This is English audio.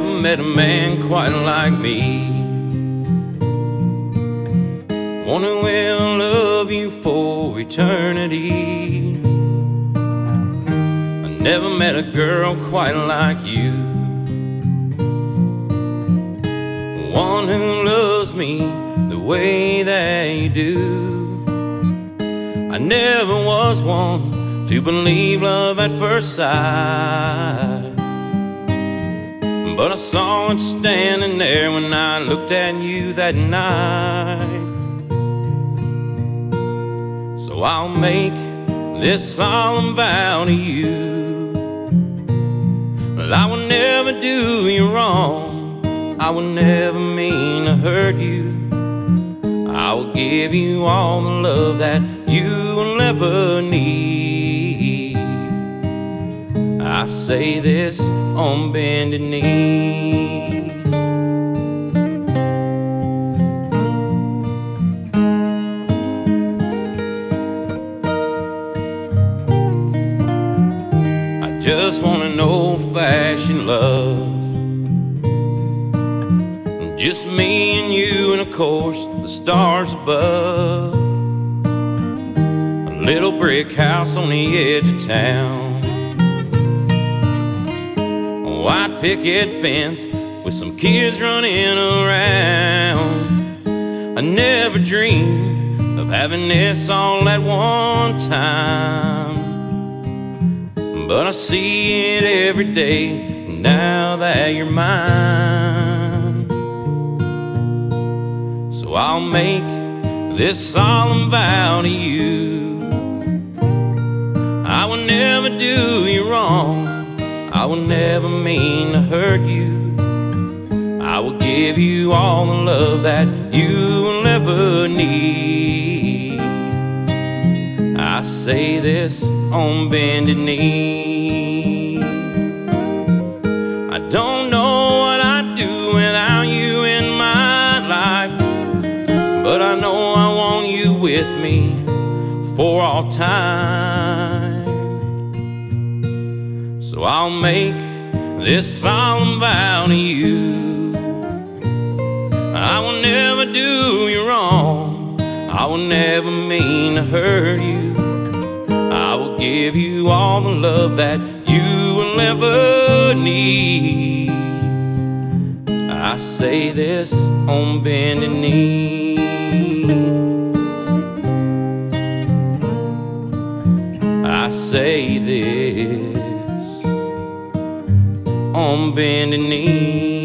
never met a man quite like me, one who will love you for eternity. I never met a girl quite like you, one who loves me the way that you do. I never was one to believe love at first sight, but I saw it standing there when I looked at you that night. So I'll make this solemn vow to you, that I will never do you wrong, I will never mean to hurt you. I will give you all the love that you will ever need. I say this on bended knee. I just want an old-fashioned love, just me and you, and of course the stars above. A little brick house on the edge of town, a white picket fence with some kids running around. I never dreamed of having this all at one time, but I see it every day now that you're mine. So I'll make this solemn vow to you, I will never do you wrong, I will never mean to hurt you. I will give you all the love that you will ever need. I say this on bended knee. I don't know what I'd do without you in my life, but I know I want you with me for all time. So I'll make this solemn vow to you, I will never do you wrong, I will never mean to hurt you. I will give you all the love that you will ever need. I say this on bended knee. I say this on bended knee.